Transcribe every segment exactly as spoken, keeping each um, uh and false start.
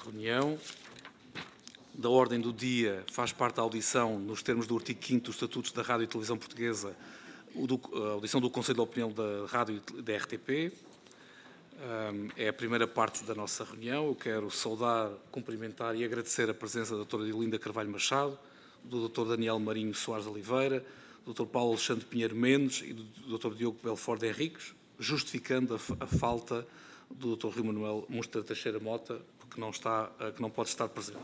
reunião. Da ordem do dia faz parte da audição, nos termos do artigo quinto dos Estatutos da Rádio e Televisão Portuguesa, a audição do Conselho de Opinião da Rádio e da R T P. É a primeira parte da nossa reunião. Eu quero saudar, cumprimentar e agradecer a presença da doutora Dilinda Carvalho Machado, do doutor Daniel Marinho Soares de Oliveira, do doutor Paulo Alexandre Pinheiro Mendes e do doutor Diogo Belfort de Henriques, justificando a, a falta do doutor Rui Manuel Mustra Teixeira Mota, que não, está, que não pode estar presente.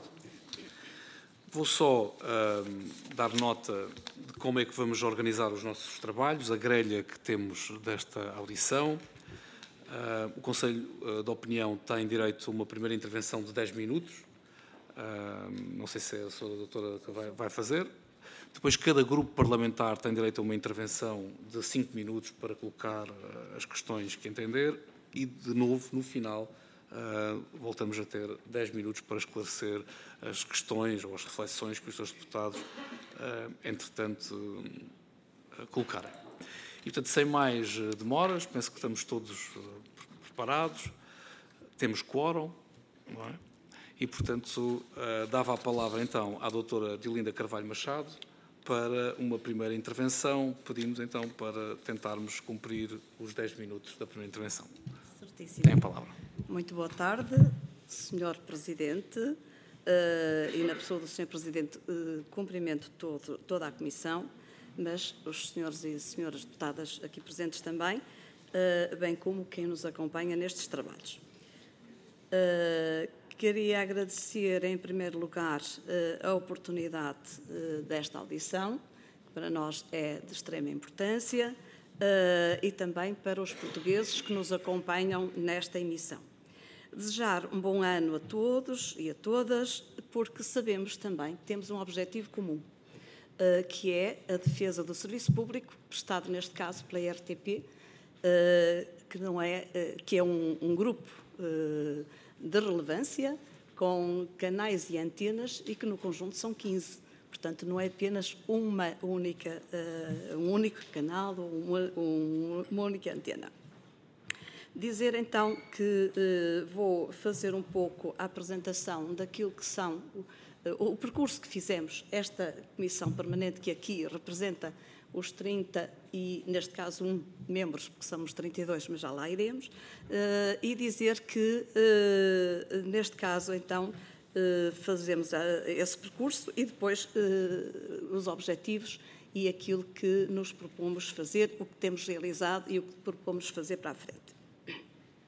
Vou só uh, dar nota de como é que vamos organizar os nossos trabalhos, a grelha que temos desta audição. Uh, o Conselho uh, de Opinião tem direito a uma primeira intervenção de dez minutos. Uh, não sei se é a sua doutora que vai, vai fazer. Depois, cada grupo parlamentar tem direito a uma intervenção de cinco minutos para colocar uh, as questões que entender. E, de novo, no final, uh, voltamos a ter dez minutos para esclarecer as questões ou as reflexões que os seus deputados, uh, entretanto, uh, colocarem. E, portanto, sem mais demoras, penso que estamos todos uh, preparados, temos quórum, não é? E, portanto, uh, dava a palavra, então, à doutora Dilinda Carvalho Machado para uma primeira intervenção. Pedimos, então, para tentarmos cumprir os dez minutos da primeira intervenção. Certíssimo. Tem a palavra. Muito boa tarde, senhor Presidente, uh, e na pessoa do senhor Presidente uh, cumprimento todo, toda a Comissão, mas os senhores e senhoras deputadas aqui presentes também, uh, bem como quem nos acompanha nestes trabalhos. Uh, queria agradecer, em primeiro lugar, uh, a oportunidade uh, desta audição, que para nós é de extrema importância, Uh, e também para os portugueses que nos acompanham nesta emissão. Desejar um bom ano a todos e a todas, porque sabemos também que temos um objetivo comum, uh, que é a defesa do serviço público, prestado neste caso pela R T P, uh, que, não é, uh, que é um, um grupo uh, de relevância, com canais e antenas, e que no conjunto são quinze. Portanto, não é apenas uma única, uh, um único canal ou uma, um, uma única antena. Dizer, então, que uh, vou fazer um pouco a apresentação daquilo que são uh, o percurso que fizemos, esta Comissão Permanente, que aqui representa os trinta e, neste caso, um membros, porque somos trinta e dois, mas já lá iremos, uh, e dizer que, uh, neste caso, então, Uh, fazemos uh, esse percurso e depois uh, os objetivos e aquilo que nos propomos fazer, o que temos realizado e o que propomos fazer para a frente.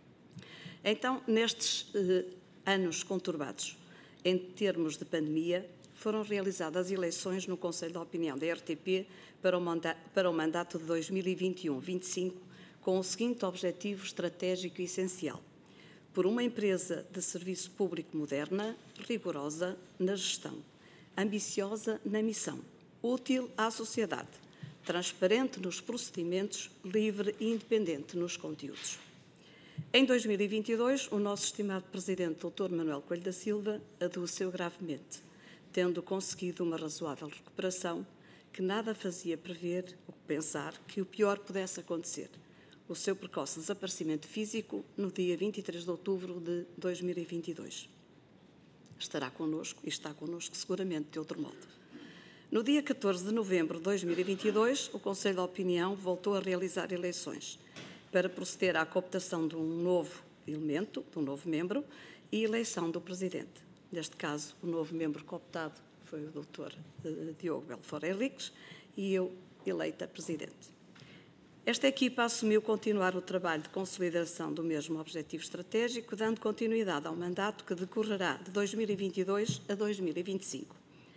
Então, nestes uh, anos conturbados, em termos de pandemia, foram realizadas eleições no Conselho de Opinião da R T P para o, manda- para o mandato de dois mil e vinte e um a vinte e cinco, com o seguinte objetivo estratégico e essencial: por uma empresa de serviço público moderna, rigorosa na gestão, ambiciosa na missão, útil à sociedade, transparente nos procedimentos, livre e independente nos conteúdos. Em dois mil e vinte e dois, o nosso estimado Presidente, doutor Manuel Coelho da Silva, adoeceu gravemente, tendo conseguido uma razoável recuperação que nada fazia prever ou pensar que o pior pudesse acontecer: o seu precoce desaparecimento físico no dia vinte e três de outubro de dois mil e vinte e dois. Estará connosco e está connosco seguramente de outro modo. No dia catorze de novembro de dois mil e vinte e dois, o Conselho de Opinião voltou a realizar eleições para proceder à cooptação de um novo elemento, de um novo membro, e eleição do Presidente. Neste caso, o novo membro cooptado foi o doutor uh, Diogo Belfort Henriques e eu eleita Presidente. Esta equipa assumiu continuar o trabalho de consolidação do mesmo objetivo estratégico, dando continuidade ao mandato que decorrerá de dois mil e vinte e dois a dois mil e vinte e cinco.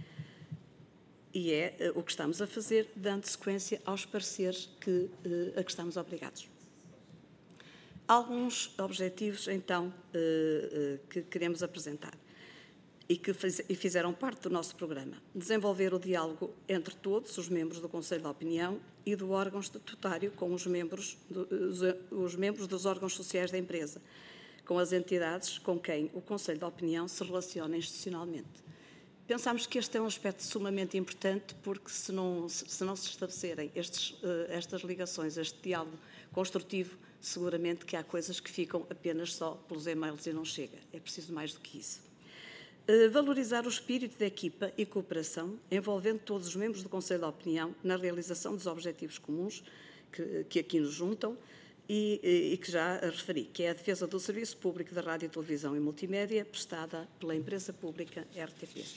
E é uh, o que estamos a fazer, dando sequência aos pareceres que, uh, a que estamos obrigados. Alguns objetivos, então, uh, uh, que queremos apresentar e que fiz, e fizeram parte do nosso programa. Desenvolver o diálogo entre todos os membros do Conselho de Opinião e do órgão estatutário com os membros, do, os, os membros dos órgãos sociais da empresa, com as entidades com quem o Conselho de Opinião se relaciona institucionalmente. Pensámos que este é um aspecto sumamente importante, porque se não se, se, não se estabelecerem estes, uh, estas ligações, este diálogo construtivo, seguramente que há coisas que ficam apenas só pelos e-mails e não chega. É preciso mais do que isso. Valorizar o espírito de equipa e cooperação, envolvendo todos os membros do Conselho de Opinião na realização dos objetivos comuns que, que aqui nos juntam e, e que já referi, que é a defesa do serviço público da rádio, televisão e multimédia prestada pela empresa pública R T P.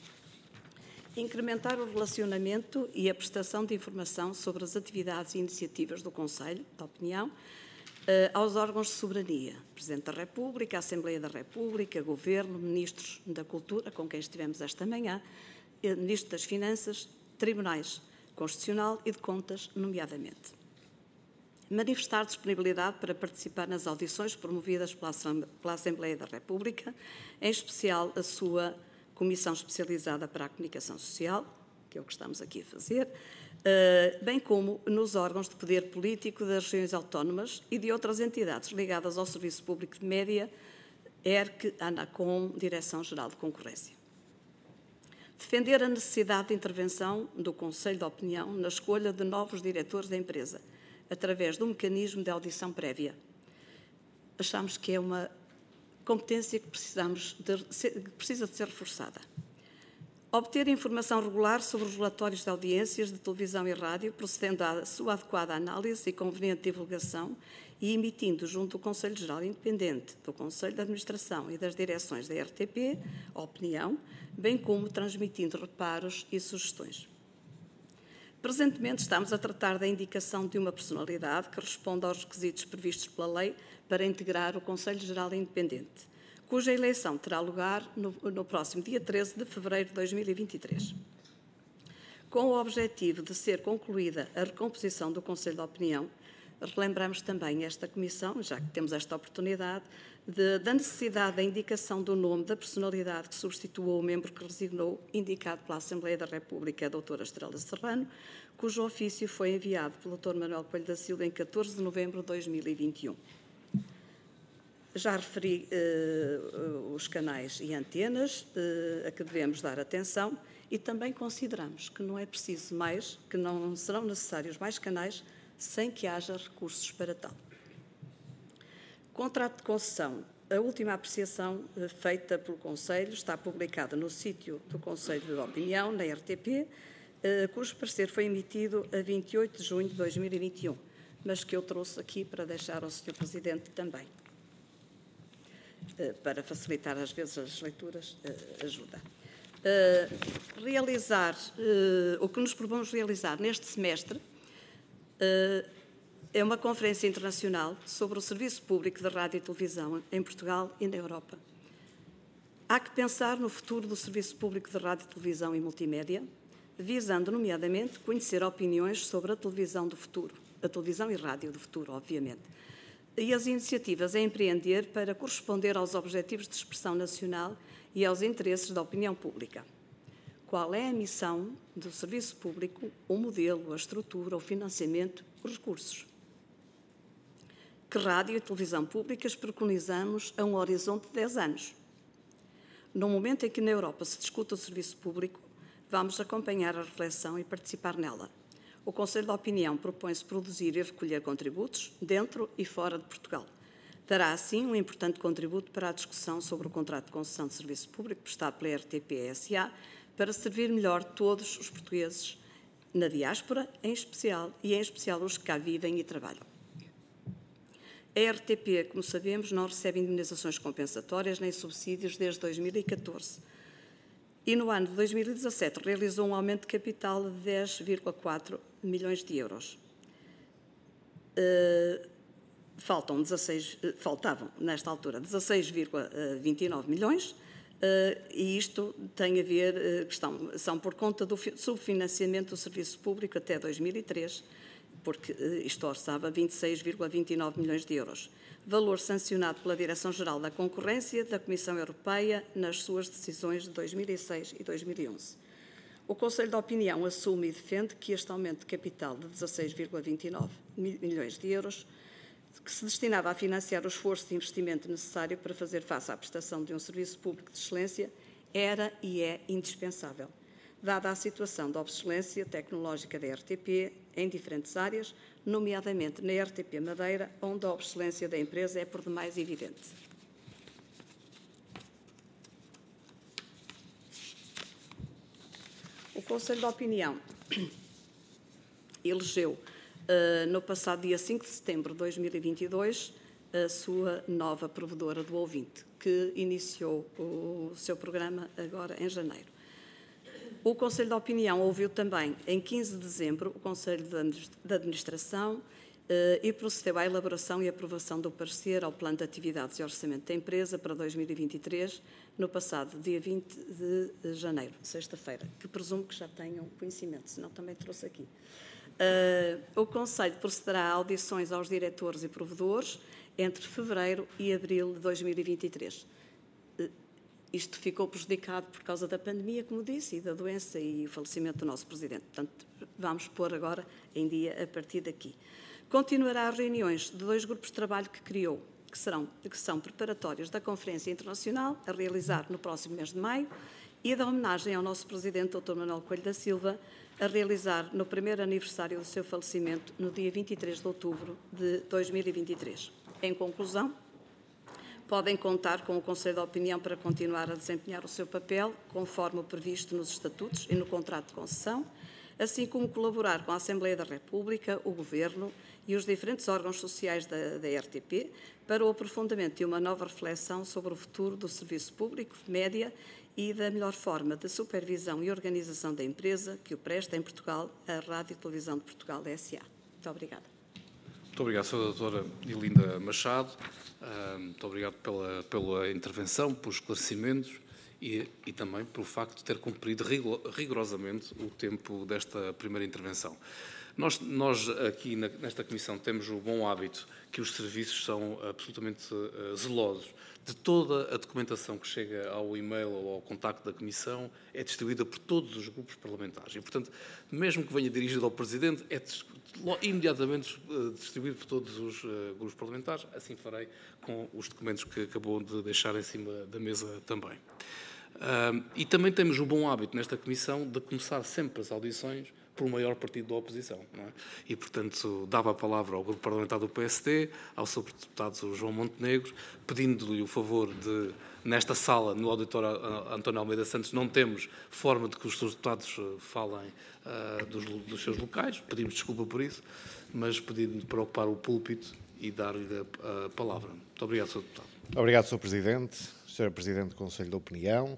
Incrementar o relacionamento e a prestação de informação sobre as atividades e iniciativas do Conselho de Opinião aos órgãos de soberania, Presidente da República, Assembleia da República, Governo, Ministros da Cultura, com quem estivemos esta manhã, Ministro das Finanças, Tribunais Constitucional e de Contas, nomeadamente. Manifestar disponibilidade para participar nas audições promovidas pela Assembleia da República, em especial a sua Comissão Especializada para a Comunicação Social, que é o que estamos aqui a fazer, bem como nos órgãos de poder político das regiões autónomas e de outras entidades ligadas ao Serviço Público de Média, E R C, ANACOM, Direção-Geral de Concorrência. Defender a necessidade de intervenção do Conselho de Opinião na escolha de novos diretores da empresa, através do mecanismo de audição prévia. Achamos que é uma competência que, precisamos de, que precisa de ser reforçada. Obter informação regular sobre os relatórios de audiências de televisão e rádio, procedendo à sua adequada análise e conveniente divulgação e emitindo junto do Conselho Geral Independente, do Conselho de Administração e das direções da R T P, a opinião, bem como transmitindo reparos e sugestões. Presentemente estamos a tratar da indicação de uma personalidade que responda aos requisitos previstos pela lei para integrar o Conselho Geral Independente, cuja eleição terá lugar no, no próximo dia treze de fevereiro de dois mil e vinte e três. Com o objetivo de ser concluída a recomposição do Conselho de Opinião, relembramos também esta Comissão, já que temos esta oportunidade, de, da necessidade da indicação do nome da personalidade que substituiu o membro que resignou, indicado pela Assembleia da República, a doutora Estrela Serrano, cujo ofício foi enviado pelo doutor Manuel Coelho da Silva em catorze de novembro de dois mil e vinte e um. Já referi uh, os canais e antenas uh, a que devemos dar atenção e também consideramos que não é preciso mais, que não serão necessários mais canais sem que haja recursos para tal. Contrato de concessão. A última apreciação uh, feita pelo Conselho está publicada no sítio do Conselho de Opinião, na R T P, uh, cujo parecer foi emitido a vinte e oito de junho de dois mil e vinte e um, mas que eu trouxe aqui para deixar ao senhor Presidente também. Para facilitar, às vezes, as leituras, ajuda. Realizar, o que nos propomos realizar neste semestre é uma conferência internacional sobre o serviço público de rádio e televisão em Portugal e na Europa. Há que pensar no futuro do serviço público de rádio, televisão e multimédia, visando, nomeadamente, conhecer opiniões sobre a televisão do futuro, a televisão e rádio do futuro, obviamente, e as iniciativas a empreender para corresponder aos objetivos de expressão nacional e aos interesses da opinião pública. Qual é a missão do serviço público, o modelo, a estrutura, o financiamento, os recursos? Que rádio e televisão públicas preconizamos a um horizonte de dez anos? No momento em que na Europa se discute o serviço público, vamos acompanhar a reflexão e participar nela. O Conselho de Opinião propõe-se produzir e recolher contributos dentro e fora de Portugal. Dará, assim, um importante contributo para a discussão sobre o contrato de concessão de serviço público prestado pela R T P S A para servir melhor todos os portugueses na diáspora, em especial, e em especial os que cá vivem e trabalham. A R T P, como sabemos, não recebe indemnizações compensatórias nem subsídios desde dois mil e catorze. E no ano de dois mil e dezassete realizou um aumento de capital de dez vírgula quatro milhões de euros. Uh, faltam dezasseis, uh, faltavam, nesta altura, dezasseis vírgula vinte e nove milhões, uh, e isto tem a ver, uh, questão, são por conta do subfinanciamento do serviço público até dois mil e três, porque uh, isto orçava vinte e seis vírgula vinte e nove milhões de euros. Valor sancionado pela Direção-Geral da Concorrência da Comissão Europeia nas suas decisões de dois mil e seis e dois mil e onze. O Conselho de Opinião assume e defende que este aumento de capital de dezasseis vírgula vinte e nove milhões de euros, que se destinava a financiar o esforço de investimento necessário para fazer face à prestação de um serviço público de excelência, era e é indispensável, dada a situação de obsolescência tecnológica da R T P em diferentes áreas, nomeadamente na R T P Madeira, onde a obsolescência da empresa é por demais evidente. Conselho de Opinião elegeu, no passado dia cinco de setembro de dois mil e vinte e dois, a sua nova provedora do ouvinte, que iniciou o seu programa agora em janeiro. O Conselho de Opinião ouviu também, em quinze de dezembro, o Conselho de Administração e procedeu à elaboração e aprovação do parecer ao Plano de Atividades e Orçamento da empresa para dois mil e vinte e três, no passado dia vinte de janeiro, sexta-feira, que presumo que já tenham conhecimento, senão também trouxe aqui. Uh, o Conselho procederá a audições aos diretores e provedores entre fevereiro e abril de dois mil e vinte e três. Uh, isto ficou prejudicado por causa da pandemia, como disse, e da doença e o falecimento do nosso Presidente. Portanto, vamos pôr agora em dia a partir daqui. Continuará as reuniões de dois grupos de trabalho que criou, que, serão, que são preparatórios da Conferência Internacional, a realizar no próximo mês de maio, e da homenagem ao nosso Presidente, doutor Manuel Coelho da Silva, a realizar no primeiro aniversário do seu falecimento, no dia vinte e três de outubro de dois mil e vinte e três. Em conclusão, podem contar com o Conselho de Opinião para continuar a desempenhar o seu papel, conforme o previsto nos estatutos e no contrato de concessão, assim como colaborar com a Assembleia da República, o Governo e os diferentes órgãos sociais da, da R T P para o aprofundamento de uma nova reflexão sobre o futuro do serviço público, média e da melhor forma de supervisão e organização da empresa que o presta em Portugal, a Rádio e Televisão de Portugal S A. Muito obrigada. Muito obrigado, senhora doutora Ilinda Machado. Muito obrigado pela, pela intervenção, pelos esclarecimentos e, e também pelo facto de ter cumprido rigorosamente o tempo desta primeira intervenção. Nós, nós aqui na, nesta Comissão temos o bom hábito que os serviços são absolutamente uh, zelosos de toda a documentação que chega ao e-mail ou ao contacto da Comissão é distribuída por todos os grupos parlamentares. E, portanto, mesmo que venha dirigido ao Presidente, é imediatamente distribuído por todos os uh, grupos parlamentares. Assim farei com os documentos que acabou de deixar em cima da mesa também. Uh, e também temos o bom hábito nesta Comissão de começar sempre as audições por o maior partido da oposição. Não é? E, portanto, dava a palavra ao grupo parlamentar do P S D, ao seu deputado João Montenegro, pedindo-lhe o favor de, nesta sala, no auditório António Almeida Santos, não temos forma de que os seus deputados falem uh, dos, dos seus locais, pedimos desculpa por isso, mas pedindo-lhe para ocupar o púlpito e dar-lhe a, a palavra. Muito obrigado, senhor Deputado. Obrigado, senhor Presidente, senhor Presidente do Conselho de Opinião,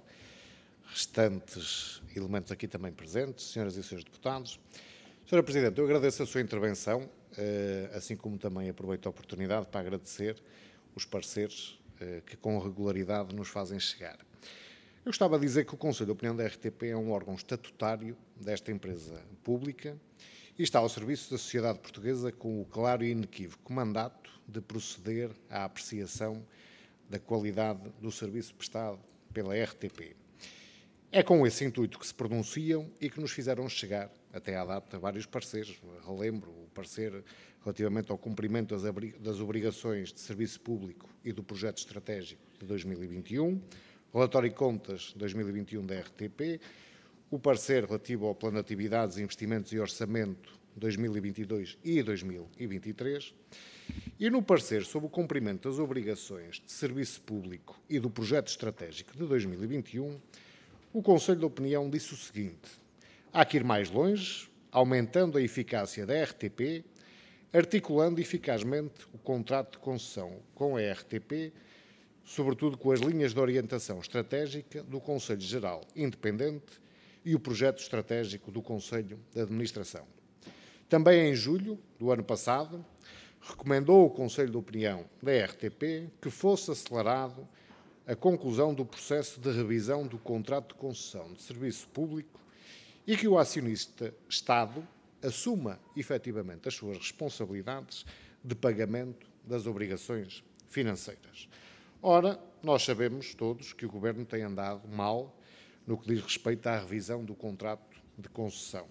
restantes elementos aqui também presentes, senhoras e senhores deputados. senhora Presidente, eu agradeço a sua intervenção, assim como também aproveito a oportunidade para agradecer os pareceres que com regularidade nos fazem chegar. Eu gostava de dizer que o Conselho de Opinião da R T P é um órgão estatutário desta empresa pública e está ao serviço da sociedade portuguesa com o claro e inequívoco mandato de proceder à apreciação da qualidade do serviço prestado pela R T P. É com esse intuito que se pronunciam e que nos fizeram chegar, até à data, vários pareceres. Relembro o parecer relativamente ao cumprimento das obrigações de serviço público e do projeto estratégico de dois mil e vinte e um, relatório de contas dois mil e vinte e um da R T P, o parecer relativo ao Plano de Atividades, Investimentos e Orçamento dois mil e vinte e dois e dois mil e vinte e três, e no parecer sobre o cumprimento das obrigações de serviço público e do projeto estratégico de dois mil e vinte e um, o Conselho de Opinião disse o seguinte: há que ir mais longe, aumentando a eficácia da R T P, articulando eficazmente o contrato de concessão com a R T P, sobretudo com as linhas de orientação estratégica do Conselho Geral Independente e o projeto estratégico do Conselho de Administração. Também em julho do ano passado, recomendou o Conselho de Opinião da R T P que fosse acelerado a conclusão do processo de revisão do contrato de concessão de serviço público e que o acionista Estado assuma efetivamente as suas responsabilidades de pagamento das obrigações financeiras. Ora, nós sabemos todos que o Governo tem andado mal no que diz respeito à revisão do contrato de concessão.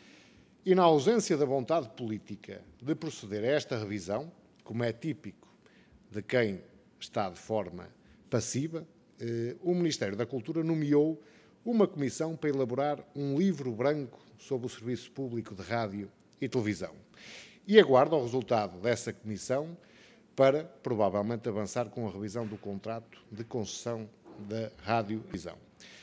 E na ausência da vontade política de proceder a esta revisão, como é típico de quem está de forma passiva, eh, o Ministério da Cultura nomeou uma comissão para elaborar um livro branco sobre o serviço público de rádio e televisão. E aguarda o resultado dessa comissão para, provavelmente, avançar com a revisão do contrato de concessão da rádio e televisão.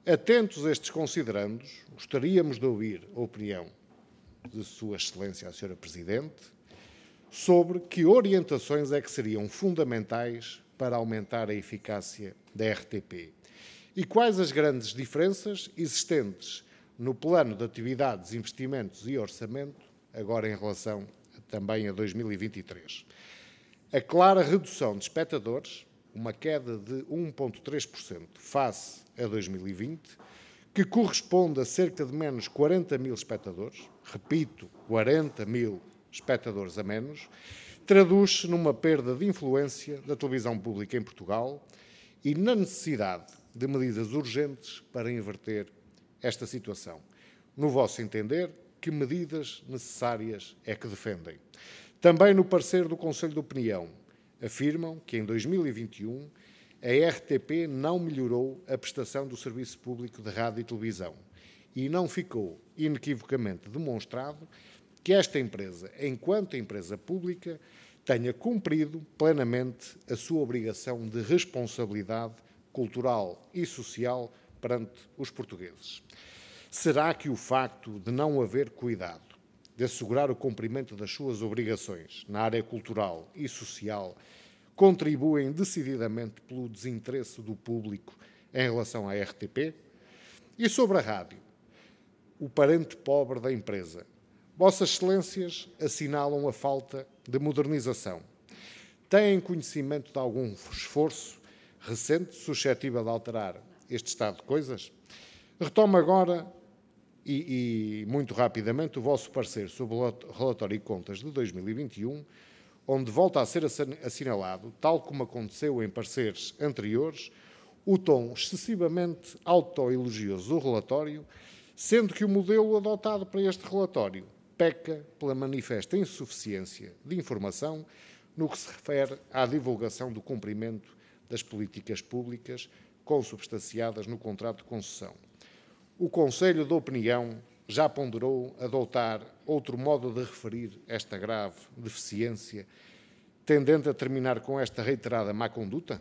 Atentos a estes considerandos, gostaríamos de ouvir a opinião de Sua Excelência, a Senhora Presidente, sobre que orientações é que seriam fundamentais para aumentar a eficácia da R T P e quais as grandes diferenças existentes no plano de atividades, investimentos e orçamento, agora em relação também a dois mil e vinte e três. A clara redução de espectadores, uma queda de um vírgula três por cento face a dois mil e vinte, que corresponde a cerca de menos quarenta mil espectadores, repito, quarenta mil espectadores a menos, traduz-se numa perda de influência da televisão pública em Portugal e na necessidade de medidas urgentes para inverter esta situação. No vosso entender, que medidas necessárias é que defendem? Também no parecer do Conselho de Opinião, afirmam que em dois mil e vinte e um a R T P não melhorou a prestação do serviço público de rádio e televisão e não ficou inequivocamente demonstrado que esta empresa, enquanto empresa pública, tenha cumprido plenamente a sua obrigação de responsabilidade cultural e social perante os portugueses. Será que o facto de não haver cuidado de assegurar o cumprimento das suas obrigações na área cultural e social contribuem decididamente pelo desinteresse do público em relação à R T P? E sobre a rádio, o parente pobre da empresa, Vossas Excelências assinalam a falta de modernização. Têm conhecimento de algum esforço recente suscetível de alterar este estado de coisas? Retomo agora e, e muito rapidamente o vosso parecer sobre o relatório de contas de dois mil e vinte e um, onde volta a ser assinalado, tal como aconteceu em pareceres anteriores, o tom excessivamente autoelogioso do relatório, sendo que o modelo adotado para este relatório peca pela manifesta insuficiência de informação no que se refere à divulgação do cumprimento das políticas públicas consubstanciadas no contrato de concessão. O Conselho de Opinião já ponderou adotar outro modo de referir esta grave deficiência, tendendo a terminar com esta reiterada má conduta?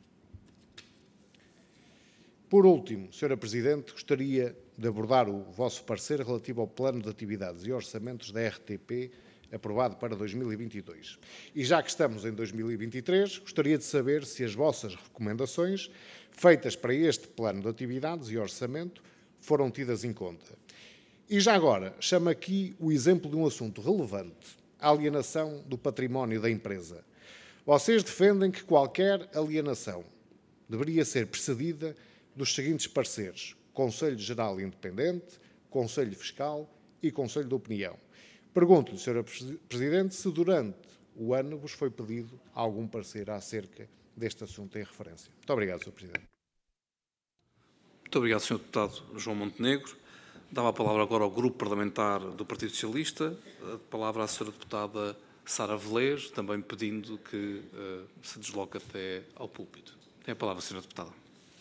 Por último, senhora Presidente, gostaria de abordar o vosso parecer relativo ao plano de atividades e orçamentos da R T P aprovado para dois mil e vinte e dois. E já que estamos em dois mil e vinte e três, gostaria de saber se as vossas recomendações feitas para este plano de atividades e orçamento foram tidas em conta. E já agora, chamo aqui o exemplo de um assunto relevante, a alienação do património da empresa. Vocês defendem que qualquer alienação deveria ser precedida dos seguintes pareceres: Conselho Geral Independente, Conselho Fiscal e Conselho de Opinião. Pergunto-lhe, senhora Presidente, se durante o ano vos foi pedido algum parecer acerca deste assunto em referência. Muito obrigado, senhor Presidente. Muito obrigado, senhor Deputado João Montenegro. Dava a palavra agora ao Grupo Parlamentar do Partido Socialista. A palavra à senhora Deputada Sara Velez, também pedindo que uh, se desloque até ao púlpito. Tem a palavra, senhora Deputada.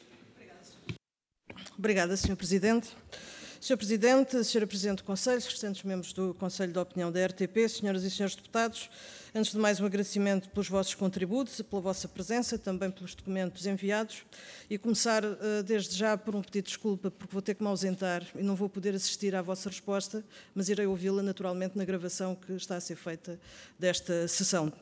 Obrigada, senhor Presidente. senhor Presidente, senhora Presidente do Conselho, restantes membros do Conselho de Opinião da R T P, senhoras e senhores deputados, antes de mais um agradecimento pelos vossos contributos, pela vossa presença, também pelos documentos enviados, e começar desde já por um pedido de desculpa, porque vou ter que me ausentar e não vou poder assistir à vossa resposta, mas irei ouvi-la naturalmente na gravação que está a ser feita desta sessão.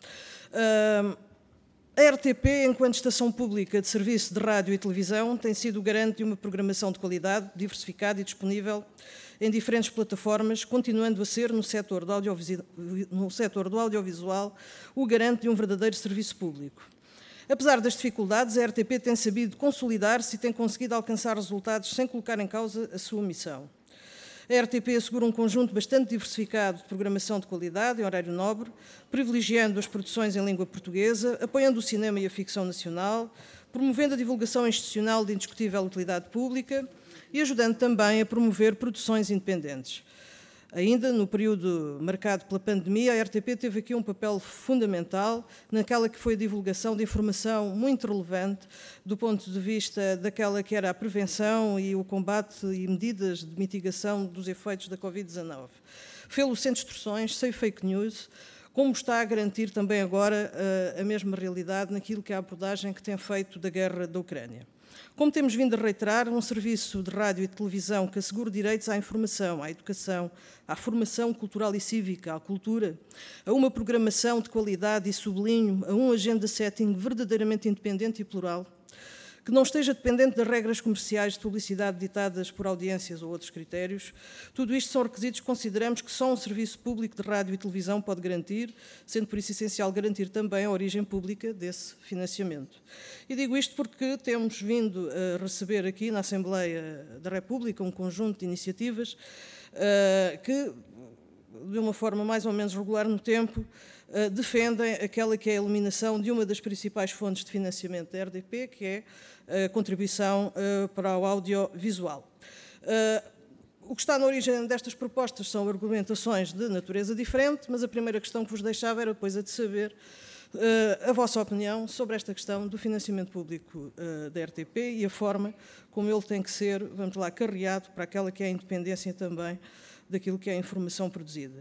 A R T P, enquanto estação pública de serviço de rádio e televisão, tem sido o garante de uma programação de qualidade, diversificada e disponível em diferentes plataformas, continuando a ser, no setor do audiovisual, no setor do audiovisual, o garante de um verdadeiro serviço público. Apesar das dificuldades, a R T P tem sabido consolidar-se e tem conseguido alcançar resultados sem colocar em causa a sua missão. A R T P assegura um conjunto bastante diversificado de programação de qualidade em horário nobre, privilegiando as produções em língua portuguesa, apoiando o cinema e a ficção nacional, promovendo a divulgação institucional de indiscutível utilidade pública e ajudando também a promover produções independentes. Ainda no período marcado pela pandemia, a R T P teve aqui um papel fundamental naquela que foi a divulgação de informação muito relevante do ponto de vista daquela que era a prevenção e o combate e medidas de mitigação dos efeitos da covid dezanove. Fê-lo sem distorções, sem fake news, como está a garantir também agora a mesma realidade naquilo que é a abordagem que tem feito da guerra da Ucrânia. Como temos vindo a reiterar, um serviço de rádio e televisão que assegure direitos à informação, à educação, à formação cultural e cívica, à cultura, a uma programação de qualidade e sublinho, a um agenda setting verdadeiramente independente e plural, que não esteja dependente das regras comerciais de publicidade ditadas por audiências ou outros critérios. Tudo isto são requisitos que consideramos que só um serviço público de rádio e televisão pode garantir, sendo por isso essencial garantir também a origem pública desse financiamento. E digo isto porque temos vindo a receber aqui na Assembleia da República um conjunto de iniciativas uh, que, de uma forma mais ou menos regular no tempo, uh, defendem aquela que é a eliminação de uma das principais fontes de financiamento da R D P, que é a contribuição uh, para o audiovisual. Uh, o que está na origem destas propostas são argumentações de natureza diferente, mas a primeira questão que vos deixava era, pois, a de saber uh, a vossa opinião sobre esta questão do financiamento público uh, da R T P e a forma como ele tem que ser, vamos lá, carreado para aquela que é a independência também daquilo que é a informação produzida.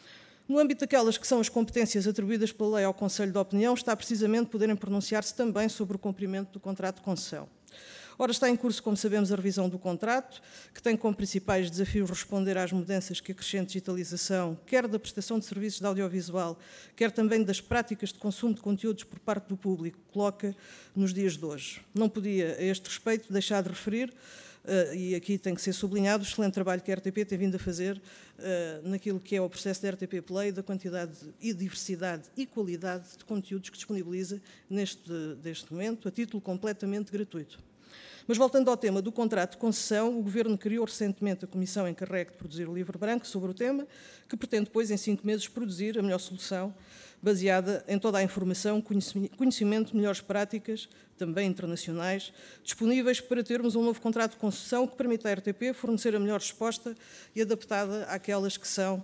No âmbito daquelas que são as competências atribuídas pela lei ao Conselho de Opinião, está precisamente poderem pronunciar-se também sobre o cumprimento do contrato de concessão. Ora, está em curso, como sabemos, a revisão do contrato, que tem como principais desafios responder às mudanças que a crescente digitalização, quer da prestação de serviços de audiovisual, quer também das práticas de consumo de conteúdos por parte do público, coloca nos dias de hoje. Não podia, a este respeito, deixar de referir, Uh, e aqui tem que ser sublinhado o excelente trabalho que a R T P tem vindo a fazer uh, naquilo que é o processo da R T P Play, da quantidade e diversidade e qualidade de conteúdos que disponibiliza neste, neste momento, a título completamente gratuito. Mas voltando ao tema do contrato de concessão, o Governo criou recentemente a Comissão encarregue de produzir o livro branco sobre o tema, que pretende depois, em cinco meses, produzir a melhor solução, baseada em toda a informação, conhecimento, melhores práticas, também internacionais, disponíveis para termos um novo contrato de concessão que permita à R T P fornecer a melhor resposta e adaptada àquelas que são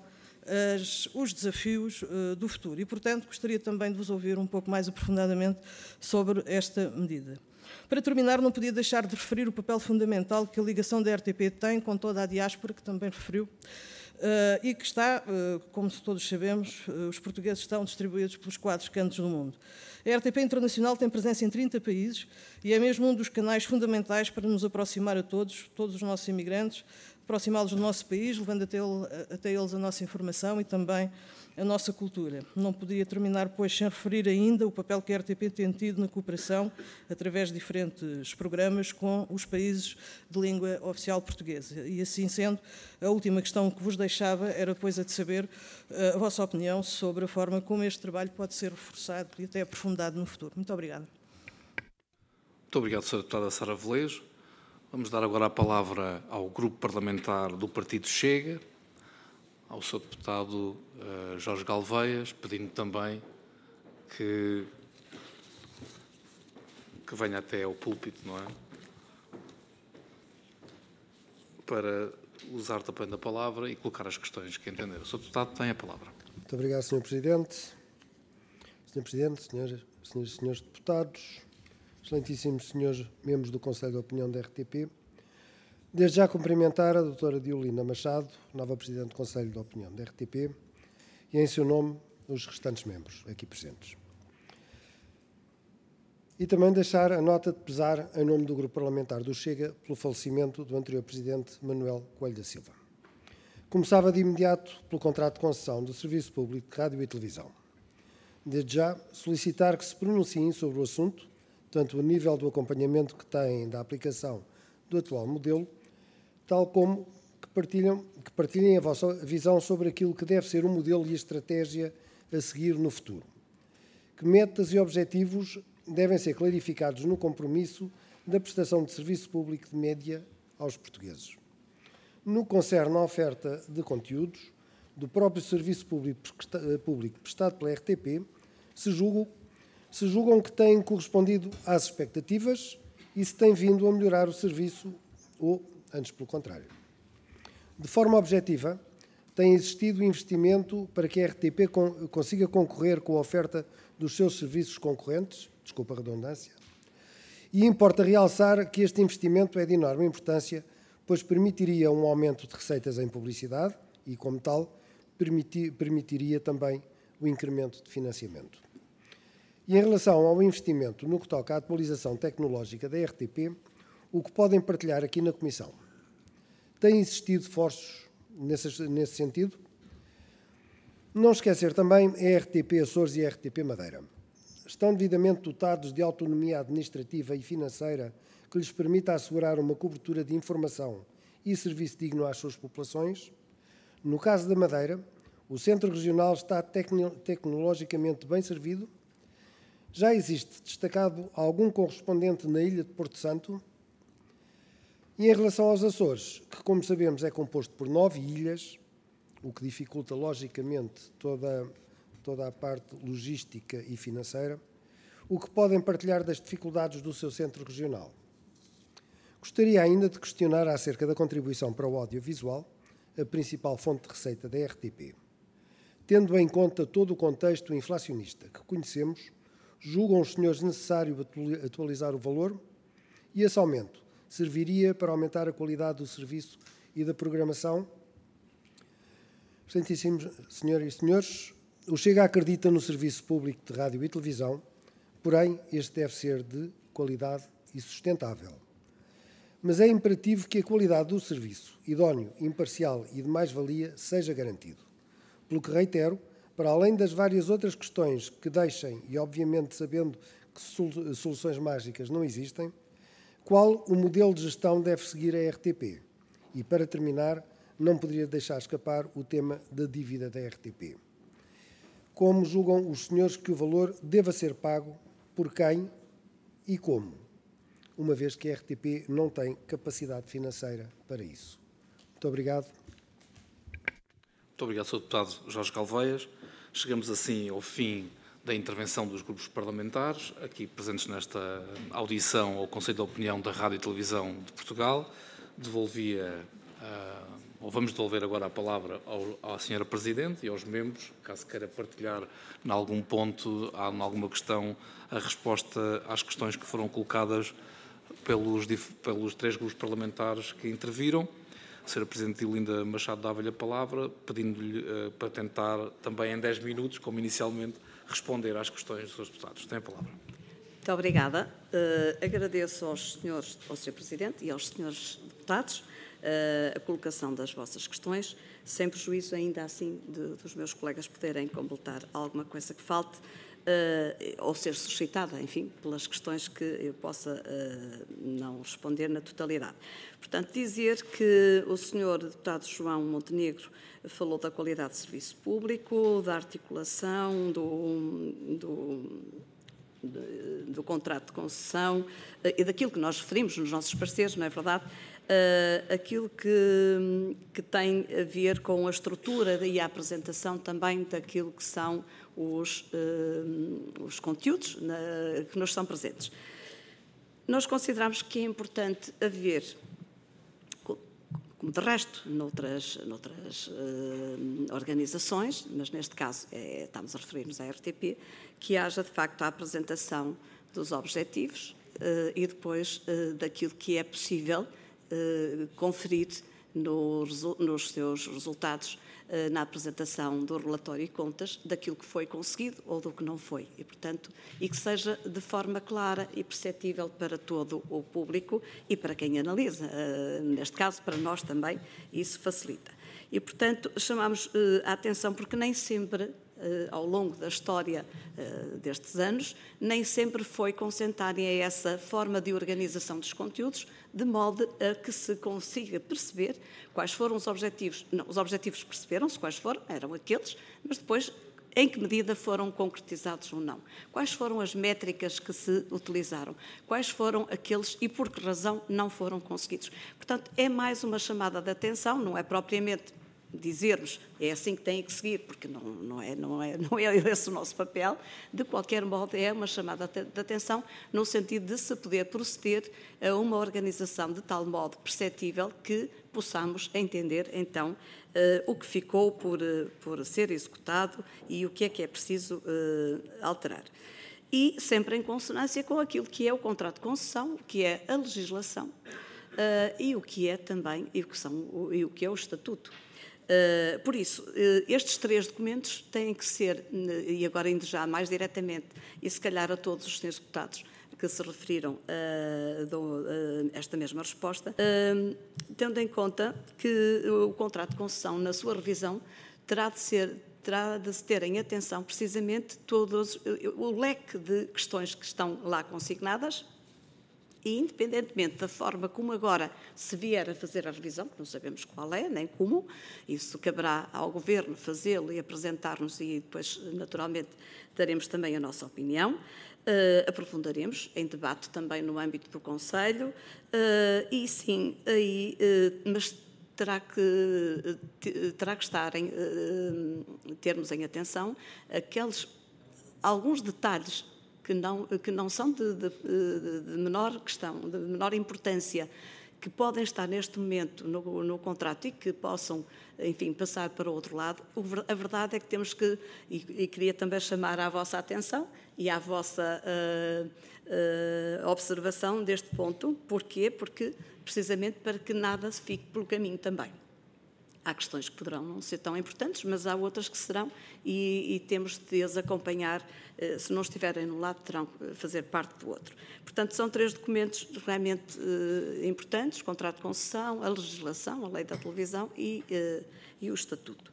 as, os desafios uh, do futuro. E, portanto, gostaria também de vos ouvir um pouco mais aprofundadamente sobre esta medida. Para terminar, não podia deixar de referir o papel fundamental que a ligação da R T P tem com toda a diáspora, que também referiu, Uh, e que está, uh, como todos sabemos, uh, os portugueses estão distribuídos pelos quatro cantos do mundo. A R T P Internacional tem presença em trinta países e é mesmo um dos canais fundamentais para nos aproximar a todos, todos os nossos imigrantes, aproximá-los do nosso país, levando até, ele, até eles a nossa informação e também a nossa cultura. Não podia terminar, pois, sem referir ainda o papel que a R T P tem tido na cooperação, através de diferentes programas, com os países de língua oficial portuguesa. E, assim sendo, a última questão que vos deixava era, pois, a de saber a vossa opinião sobre a forma como este trabalho pode ser reforçado e até aprofundado no futuro. Muito obrigada. Muito obrigado, senhora Deputada Sara Velejo. Vamos dar agora a palavra ao Grupo Parlamentar do Partido Chega, ao seu deputado uh, Jorge Galveias, pedindo também que, que venha até ao púlpito, não é? Para usar também da palavra e colocar as questões que entender. O senhor deputado tem a palavra. Muito obrigado, senhor Presidente. senhor Presidente, senhoras, senhoras e senhores deputados, excelentíssimos senhores membros do Conselho de Opinião da R T P, desde já cumprimentar a doutora Diolina Machado, nova Presidente do Conselho de Opinião da R T P, e em seu nome os restantes membros aqui presentes. E também deixar a nota de pesar em nome do Grupo Parlamentar do Chega pelo falecimento do anterior Presidente Manuel Coelho da Silva. Começava de imediato pelo contrato de concessão do Serviço Público de Rádio e Televisão. Desde já solicitar que se pronunciem sobre o assunto, tanto a nível do acompanhamento que têm da aplicação do atual modelo, tal como que, partilham, que partilhem a vossa visão sobre aquilo que deve ser o modelo e a estratégia a seguir no futuro. Que metas e objetivos devem ser clarificados no compromisso da prestação de serviço público de média aos portugueses. No que concerne à oferta de conteúdos do próprio serviço público prestado pela R T P, se julgam, se julgam que têm correspondido às expectativas e se tem vindo a melhorar o serviço ou, antes pelo contrário. De forma objetiva, tem existido investimento para que a R T P consiga concorrer com a oferta dos seus serviços concorrentes, desculpa a redundância, e importa realçar que este investimento é de enorme importância, pois permitiria um aumento de receitas em publicidade e, como tal, permitiria também o incremento de financiamento. E em relação ao investimento no que toca à atualização tecnológica da R T P, o que podem partilhar aqui na Comissão? Têm existido esforços nesse, nesse sentido? Não esquecer também a R T P Açores e a R T P Madeira. Estão devidamente dotados de autonomia administrativa e financeira que lhes permita assegurar uma cobertura de informação e serviço digno às suas populações? No caso da Madeira, o Centro Regional está tecno tecnologicamente bem servido? Já existe destacado algum correspondente na ilha de Porto Santo? E em relação aos Açores, que, como sabemos, é composto por nove ilhas, o que dificulta, logicamente, toda, toda a parte logística e financeira, o que podem partilhar das dificuldades do seu centro regional? Gostaria ainda de questionar acerca da contribuição para o audiovisual, a principal fonte de receita da R T P. Tendo em conta todo o contexto inflacionista que conhecemos, julgam os senhores necessário atualizar o valor? E esse aumento serviria para aumentar a qualidade do serviço e da programação? Excelentíssimos senhoras e senhores, o Chega acredita no serviço público de rádio e televisão, porém este deve ser de qualidade e sustentável. Mas é imperativo que a qualidade do serviço, idóneo, imparcial e de mais-valia, seja garantido. Pelo que reitero, para além das várias outras questões que deixem, e obviamente sabendo que soluções mágicas não existem, qual o modelo de gestão deve seguir a R T P? E, para terminar, não poderia deixar escapar o tema da dívida da R T P. Como julgam os senhores que o valor deva ser pago, por quem e como, uma vez que a R T P não tem capacidade financeira para isso? Muito obrigado. Muito obrigado, senhor Deputado Jorge Galveias. Chegamos assim ao fim da intervenção dos grupos parlamentares, aqui presentes nesta audição ao Conselho de Opinião da Rádio e Televisão de Portugal. Devolvia, uh, ou vamos devolver agora a palavra ao, à senhora Presidente e aos membros, caso queira partilhar em algum ponto, em alguma questão, a resposta às questões que foram colocadas pelos, pelos três grupos parlamentares que interviram. A senhora Presidente Diolinda Machado dava-lhe a palavra, pedindo-lhe uh, para tentar também em dez minutos, como inicialmente, responder às questões dos seus deputados. Tem a palavra. Muito obrigada. Uh, agradeço aos senhores, ao senhor Presidente e aos senhores deputados uh, a colocação das vossas questões, sem prejuízo ainda assim de, dos meus colegas poderem completar alguma coisa que falte, Uh, ou ser suscitada, enfim, pelas questões que eu possa uh, não responder na totalidade. Portanto, dizer que o senhor deputado João Montenegro falou da qualidade de serviço público, da articulação, do, do, do, do contrato de concessão uh, e daquilo que nós referimos nos nossos pareceres, não é verdade? Uh, aquilo que, que tem a ver com a estrutura e a apresentação também daquilo que são os, uh, os conteúdos na, que nos são presentes. Nós consideramos que é importante haver, como de resto noutras, noutras uh, organizações, mas neste caso é, estamos a referir-nos à R T P, que haja de facto a apresentação dos objetivos uh, e depois uh, daquilo que é possível uh, conferir no, nos seus resultados na apresentação do relatório e contas daquilo que foi conseguido ou do que não foi. E, portanto, e que seja de forma clara e perceptível para todo o público e para quem analisa. Neste caso, para nós também, isso facilita. E, portanto, chamamos a atenção porque nem sempre, ao longo da história destes anos, nem sempre foi consentarem a essa forma de organização dos conteúdos, de modo a que se consiga perceber quais foram os objetivos. Não, os objetivos perceberam-se quais foram, eram aqueles, mas depois em que medida foram concretizados ou não. Quais foram as métricas que se utilizaram, quais foram aqueles e por que razão não foram conseguidos. Portanto, é mais uma chamada de atenção, não é propriamente dizermos é assim que tem que seguir, porque não, não, é, não, é, não é esse o nosso papel. De qualquer modo, é uma chamada de atenção no sentido de se poder proceder a uma organização de tal modo perceptível que possamos entender, então, uh, o que ficou por, uh, por ser executado e o que é que é preciso uh, alterar. E sempre em consonância com aquilo que é o contrato de concessão, o que é a legislação uh, e o que é também e o que, são, o, e o que é o estatuto. Uh, por isso, uh, estes três documentos têm que ser, uh, e agora indo já mais diretamente, e se calhar a todos os senhores deputados, que se referiram a, a esta mesma resposta, uh, tendo em conta que o contrato de concessão, na sua revisão, terá de ser terá de se ter em atenção precisamente todos o leque de questões que estão lá consignadas e, independentemente da forma como agora se vier a fazer a revisão, que não sabemos qual é, nem como, isso caberá ao Governo fazê-lo e apresentar-nos e depois, naturalmente, daremos também a nossa opinião, uh, aprofundaremos em debate também no âmbito do Conselho uh, e, sim, aí, uh, mas terá que, terá que estar em, termos em atenção aqueles, alguns detalhes que não, que não são de, de, de menor questão, de menor importância, que podem estar neste momento no, no contrato e que possam, enfim, passar para o outro lado. A verdade é que temos que, e, e queria também chamar à vossa atenção e à vossa uh, uh, observação deste ponto. Porquê? Porque, precisamente, para que nada se fique pelo caminho também. Há questões que poderão não ser tão importantes, mas há outras que serão e, e temos de as acompanhar. Se não estiverem no lado, terão que fazer parte do outro. Portanto, são três documentos realmente eh, importantes: o contrato de concessão, a legislação, a lei da televisão e, eh, e o estatuto.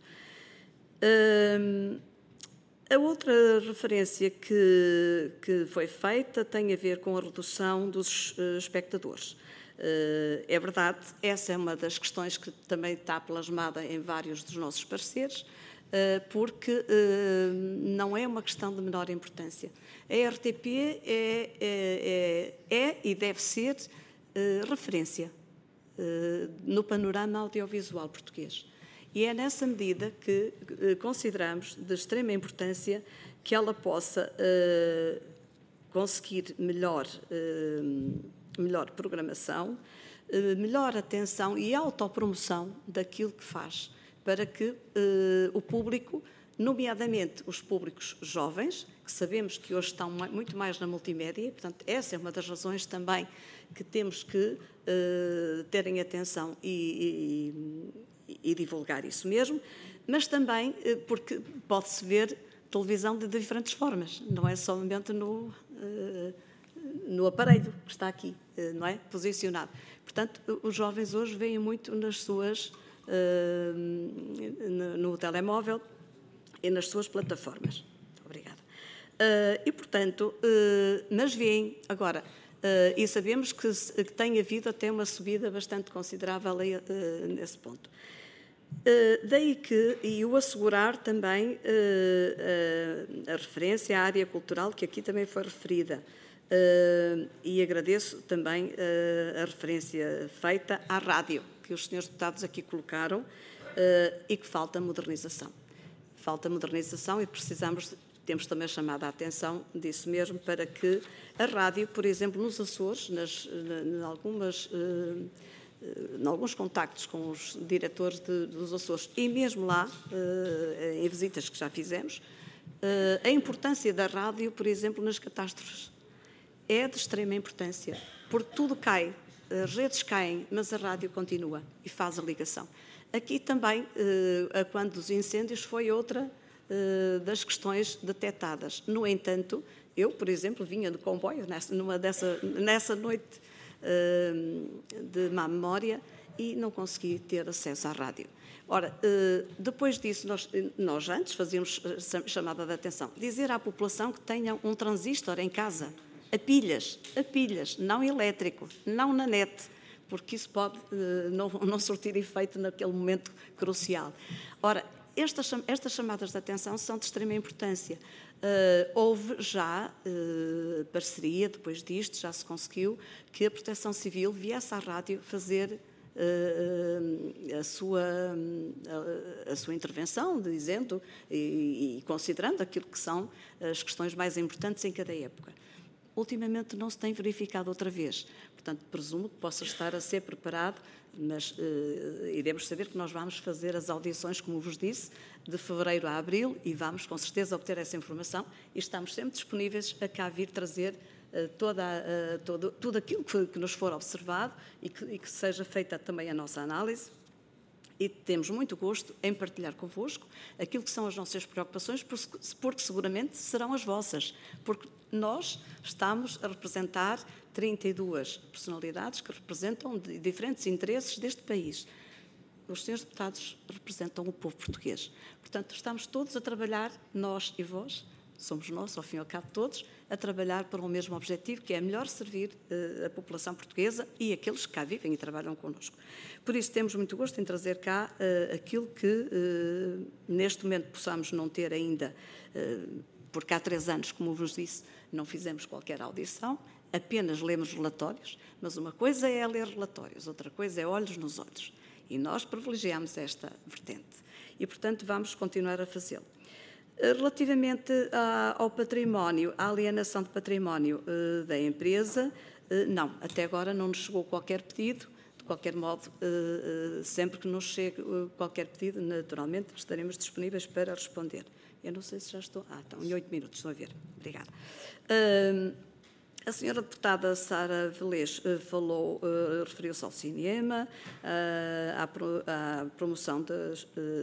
Uh, a outra referência que, que foi feita tem a ver com a redução dos uh, espectadores. Uh, é verdade, essa é uma das questões que também está plasmada em vários dos nossos pareceres, uh, porque uh, não é uma questão de menor importância. A R T P é, é, é, é e deve ser uh, referência uh, no panorama audiovisual português. E é nessa medida que uh, consideramos de extrema importância que ela possa uh, conseguir melhor uh, melhor programação, melhor atenção e autopromoção daquilo que faz, para que eh, o público, nomeadamente os públicos jovens, que sabemos que hoje estão muito mais na multimédia, e, portanto, essa é uma das razões também que temos que eh, terem atenção e, e, e divulgar isso mesmo, mas também eh, porque pode-se ver televisão de diferentes formas, não é somente no... Eh, no aparelho que está aqui, não é? Posicionado. Portanto, os jovens hoje veem muito nas suas, uh, no, no telemóvel e nas suas plataformas. Obrigada. Uh, e, portanto, uh, mas veem, agora, uh, e sabemos que, que tem havido até uma subida bastante considerável uh, nesse ponto. Uh, daí que, e o assegurar também uh, uh, a referência à área cultural, que aqui também foi referida. Uh, e agradeço também uh, a referência feita à rádio, que os senhores deputados aqui colocaram, uh, e que falta modernização. Falta modernização e precisamos, temos também chamado a atenção disso mesmo, para que a rádio, por exemplo, nos Açores, nas, na, na algumas, uh, em alguns contactos com os diretores de, dos Açores, e mesmo lá, uh, em visitas que já fizemos, uh, a importância da rádio, por exemplo, nas catástrofes. É de extrema importância, porque tudo cai, as redes caem, mas a rádio continua e faz a ligação. Aqui também, a quando dos incêndios, foi outra das questões detectadas. No entanto, eu, por exemplo, vinha de comboio nessa, numa dessa, nessa noite de má memória e não consegui ter acesso à rádio. Ora, depois disso, nós, nós antes fazíamos chamada de atenção, dizer à população que tenham um transistor em casa, a pilhas, a pilhas, não elétrico, não na net, porque isso pode uh, não, não surtir efeito naquele momento crucial. Ora, estas, estas chamadas de atenção são de extrema importância. Uh, houve já uh, parceria, depois disto, já se conseguiu que a Proteção Civil viesse à rádio fazer uh, a, sua, a, a sua intervenção, dizendo e, e considerando aquilo que são as questões mais importantes em cada época. Ultimamente não se tem verificado outra vez. Portanto, presumo que possa estar a ser preparado, mas uh, iremos saber que nós vamos fazer as audições, como vos disse, de fevereiro a abril, e vamos com certeza obter essa informação e estamos sempre disponíveis a cá vir trazer uh, toda, uh, todo, tudo aquilo que, que nos for observado e que, e que seja feita também a nossa análise. E temos muito gosto em partilhar convosco aquilo que são as nossas preocupações, porque seguramente serão as vossas, porque Nós estamos a representar trinta e duas personalidades que representam diferentes interesses deste país. Os senhores deputados representam o povo português. Portanto, estamos todos a trabalhar, nós e vós, somos nós, ao fim e ao cabo todos, a trabalhar para o mesmo objetivo, que é melhor servir uh, a população portuguesa e aqueles que cá vivem e trabalham connosco. Por isso, temos muito gosto em trazer cá uh, aquilo que, uh, neste momento, possamos não ter ainda, uh, porque há três anos, como vos disse, não fizemos qualquer audição, apenas lemos relatórios, mas uma coisa é ler relatórios, outra coisa é olhos nos olhos. E nós privilegiamos esta vertente. E, portanto, vamos continuar a fazê-lo. Relativamente ao património, à alienação de património uh, da empresa, uh, não, até agora não nos chegou qualquer pedido. De qualquer modo, uh, uh, sempre que nos chegue uh, qualquer pedido, naturalmente, estaremos disponíveis para responder. Eu não sei se já estou... Ah, estão em oito minutos, estou a ver. Obrigada. Uh, A senhora deputada Sara Velez uh, falou, uh, referiu-se ao cinema, uh, à, pro, à promoção das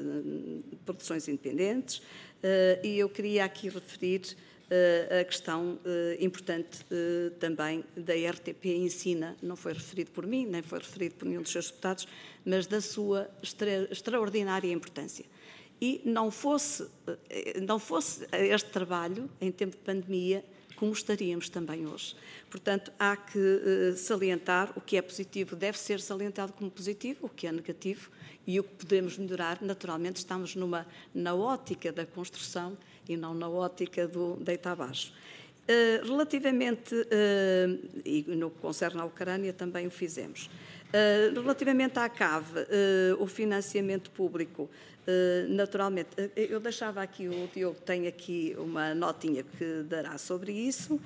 uh, produções independentes, uh, e eu queria aqui referir uh, a questão uh, importante uh, também da R T P Ensina, não foi referido por mim, nem foi referido por nenhum dos seus deputados, mas da sua extra, extraordinária importância. E não fosse, não fosse este trabalho, em tempo de pandemia, como estaríamos também hoje. Portanto, há que uh, salientar o que é positivo, deve ser salientado como positivo, o que é negativo e o que podemos melhorar. Naturalmente, estamos numa, na ótica da construção e não na ótica do deitar abaixo. Uh, relativamente, uh, e no que concerne à Ucrânia, também o fizemos. Uh, relativamente à C A V, uh, o financiamento público, uh, naturalmente, uh, eu deixava aqui, o Diogo tem aqui uma notinha que dará sobre isso.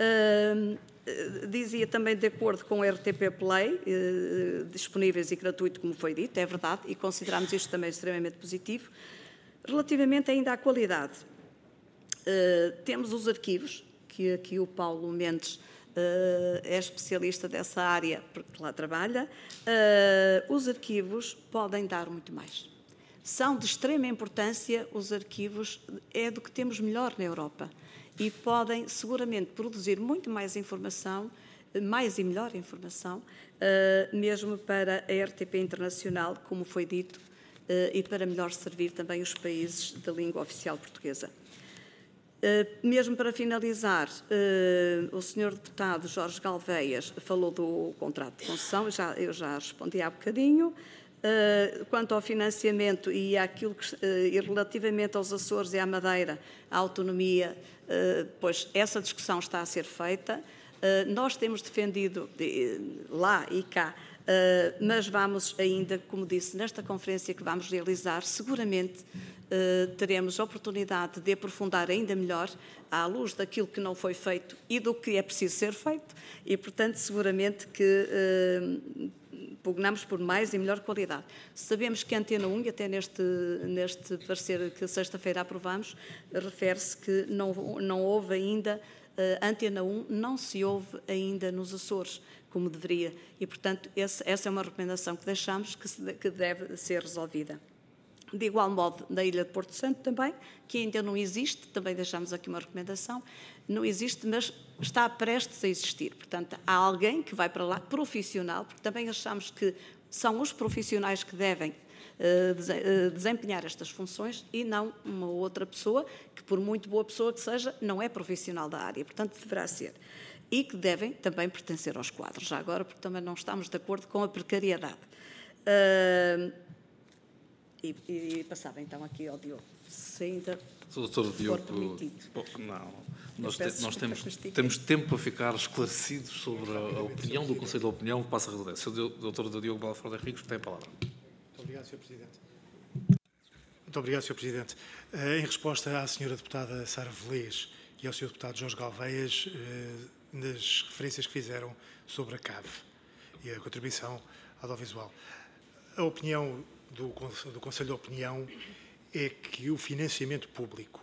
Uh, uh, dizia também de acordo com o R T P Play, uh, disponíveis e gratuito, como foi dito, é verdade, e consideramos isto também extremamente positivo. Relativamente ainda à qualidade, uh, temos os arquivos, que aqui o Paulo Mendes Uh, é especialista dessa área, porque lá trabalha, uh, os arquivos podem dar muito mais. São de extrema importância, os arquivos é do que temos melhor na Europa e podem seguramente produzir muito mais informação, mais e melhor informação, uh, mesmo para a R T P Internacional, como foi dito, uh, e para melhor servir também os países da língua oficial portuguesa. Uh, mesmo para finalizar, uh, o senhor deputado Jorge Galveias falou do contrato de concessão, já, eu já respondi há bocadinho. Uh, quanto ao financiamento e, àquilo que, uh, e relativamente aos Açores e à Madeira, a autonomia, uh, pois essa discussão está a ser feita. Uh, nós temos defendido de, lá e cá, uh, mas vamos ainda, como disse, nesta conferência que vamos realizar, seguramente Uh, teremos a oportunidade de aprofundar ainda melhor à luz daquilo que não foi feito e do que é preciso ser feito e, portanto, seguramente que uh, pugnamos por mais e melhor qualidade. Sabemos que a Antena um, e até neste, neste parecer que sexta-feira aprovamos, refere-se que não, não houve ainda, uh, Antena um não se ouve ainda nos Açores, como deveria, e, portanto, esse, essa é uma recomendação que deixamos que, se, que deve ser resolvida. De igual modo, na Ilha de Porto Santo também, que ainda não existe, também deixamos aqui uma recomendação, não existe, mas está prestes a existir. Portanto, há alguém que vai para lá, profissional, porque também achamos que são os profissionais que devem uh, desempenhar estas funções e não uma outra pessoa, que por muito boa pessoa que seja, não é profissional da área, portanto, deverá ser. E que devem também pertencer aos quadros, já agora, porque também não estamos de acordo com a precariedade. Uh, E, e passava então aqui ao Diogo, se ainda o doutor Diogo, não, nós, te, nós temos, temos tempo para ficar esclarecidos sobre a, a opinião do Conselho da Opinião, que passa a redundância. O doutor Diogo Balafrode Henriques tem a palavra. Muito obrigado, senhor Presidente. Muito obrigado, senhor Presidente. Em resposta à senhora deputada Sara Velez e ao senhor deputado Jorge Galveias, nas referências que fizeram sobre a C A V e a contribuição audiovisual, a opinião Do, do Conselho de Opinião é que o financiamento público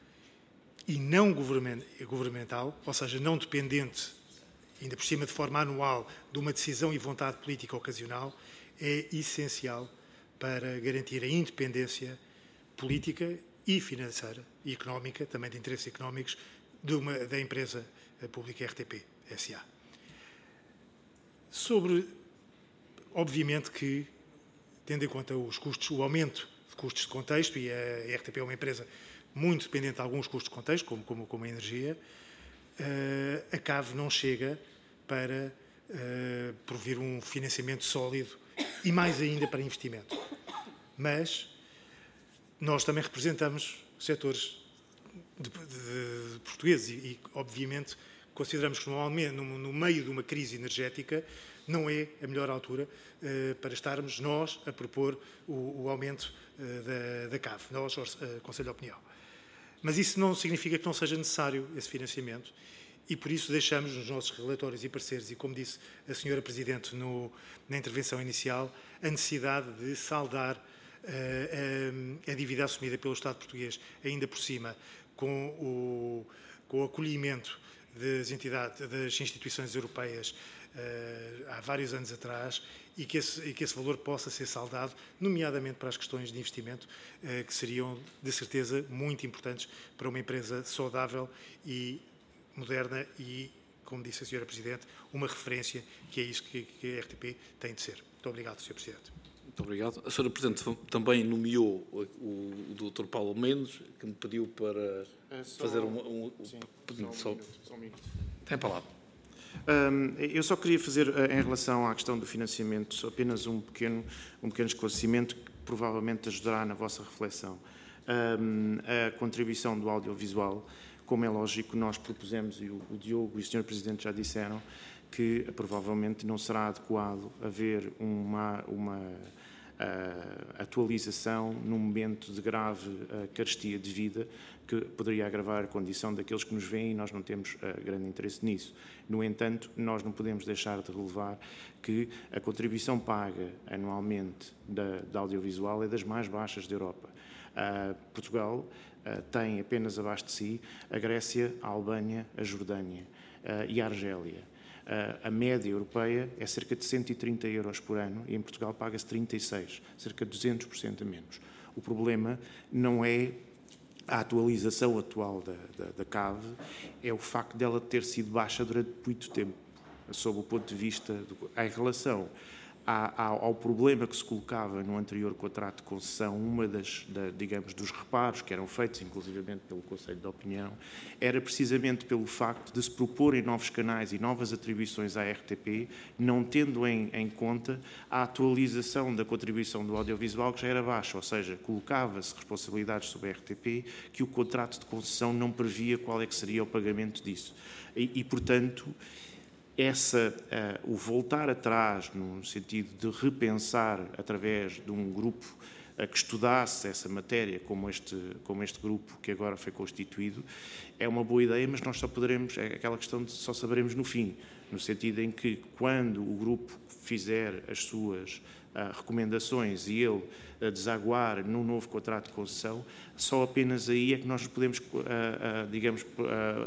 e não governamental, ou seja, não dependente, ainda por cima de forma anual, de uma decisão e vontade política ocasional, é essencial para garantir a independência política e financeira e económica, também de interesses económicos, de uma, da empresa pública R T P S A. Sobre, obviamente que, tendo em conta os custos, o aumento de custos de contexto, e a R T P é uma empresa muito dependente de alguns custos de contexto, como, como, como a energia, a CAV não chega para uh, prover um financiamento sólido e mais ainda para investimento. Mas nós também representamos setores de, de, de portugueses e, e, obviamente, consideramos que no, no meio de uma crise energética não é a melhor altura uh, para estarmos nós a propor o, o aumento uh, da, da CAV, nós, uh, Conselho de Opinião. Mas isso não significa que não seja necessário esse financiamento e, por isso, deixamos nos nossos relatórios e pareceres, e como disse a senhora Presidente no, na intervenção inicial, a necessidade de saldar uh, a, a dívida assumida pelo Estado português, ainda por cima, com o, com o acolhimento das entidades, das instituições europeias uh, há vários anos atrás, e que, esse, e que esse valor possa ser saldado, nomeadamente para as questões de investimento, uh, que seriam, de certeza, muito importantes para uma empresa saudável e moderna e, como disse a senhora Presidente, uma referência, que é isso que, que a R T P tem de ser. Muito obrigado, senhor Presidente. Muito obrigado. A senhora Presidente também nomeou o, o doutor Paulo Mendes, que me pediu para é só, fazer um, um, sim, um, só um minuto. Só um minuto. Tem a palavra. Um, eu só queria fazer, em relação à questão do financiamento, apenas um pequeno, um pequeno esclarecimento que provavelmente ajudará na vossa reflexão. Um, a contribuição do audiovisual, como é lógico, nós propusemos, e o, o Diogo e o senhor Presidente já disseram, que provavelmente não será adequado haver uma, uma uh, atualização num momento de grave uh, carestia de vida, que poderia agravar a condição daqueles que nos veem, e nós não temos uh, grande interesse nisso. No entanto, nós não podemos deixar de relevar que a contribuição paga anualmente da, da audiovisual é das mais baixas da Europa. Uh, Portugal uh, tem apenas abaixo de si a Grécia, a Albânia, a Jordânia uh, e a Argélia. Uh, a média europeia é cerca de cento e trinta euros por ano e em Portugal paga-se trinta e seis, cerca de duzentos por cento a menos. O problema não é a atualização atual da, da, da CAV, é o facto dela ter sido baixa durante muito tempo, sob o ponto de vista do, em relação a, ao, ao problema que se colocava no anterior contrato de concessão. Uma das, da, digamos, dos reparos que eram feitos, inclusivamente pelo Conselho de Opinião, era precisamente pelo facto de se proporem novos canais e novas atribuições à R T P, não tendo em, em conta a atualização da contribuição do audiovisual, que já era baixa, ou seja, colocava-se responsabilidades sobre a R T P que o contrato de concessão não previa qual é que seria o pagamento disso. E, e portanto, Essa, uh, o voltar atrás, no sentido de repensar através de um grupo uh, que estudasse essa matéria, como este, como este grupo que agora foi constituído, é uma boa ideia, mas nós só poderemos, é aquela questão de só saberemos no fim, no sentido em que, quando o grupo fizer as suas uh, recomendações e ele uh, desaguar num novo contrato de concessão, só apenas aí é que nós podemos, uh, uh, digamos, uh,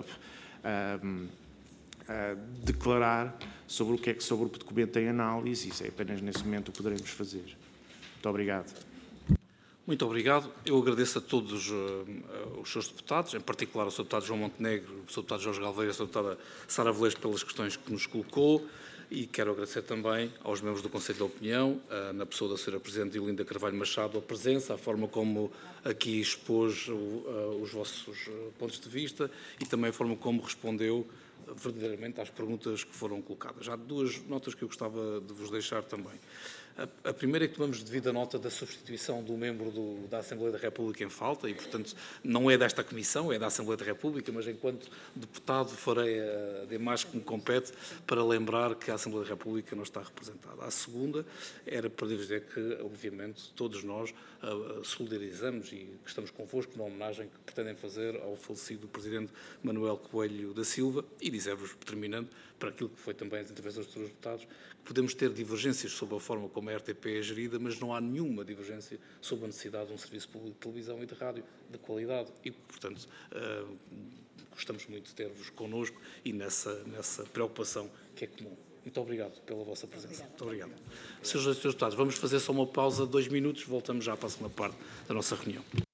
uh, Uh, declarar sobre o que é que sobre o documento em análise, e isso é apenas nesse momento o que poderemos fazer. Muito obrigado. Muito obrigado. Eu agradeço a todos uh, os seus deputados, em particular ao senhor Deputado João Montenegro, ao senhor Deputado Jorge Galveia e à senhora Deputada Sara Velez pelas questões que nos colocou, e quero agradecer também aos membros do Conselho de Opinião, uh, na pessoa da senhora Presidente Iolinda Carvalho Machado, a presença, a forma como aqui expôs uh, uh, os vossos uh, pontos de vista e também a forma como respondeu verdadeiramente às perguntas que foram colocadas. Há duas notas que eu gostava de vos deixar também. A, a primeira é que tomamos devida nota da substituição do membro do, da Assembleia da República em falta e, portanto, não é desta Comissão, é da Assembleia da República, mas enquanto deputado farei a demais que me compete para lembrar que a Assembleia da República não está representada. A segunda era para dizer que, obviamente, todos nós uh, solidarizamos e estamos convosco na homenagem que pretendem fazer ao falecido Presidente Manuel Coelho da Silva, e dizer-vos, terminando, para aquilo que foi também as intervenções dos deputados, que podemos ter divergências sobre a forma como a R T P é gerida, mas não há nenhuma divergência sobre a necessidade de um serviço público de televisão e de rádio de qualidade e, portanto, uh, gostamos muito de ter-vos connosco e nessa, nessa preocupação que é comum. Muito obrigado pela vossa presença. Muito obrigado. Senhores deputados, vamos fazer só uma pausa de dois minutos, voltamos já para a segunda parte da nossa reunião.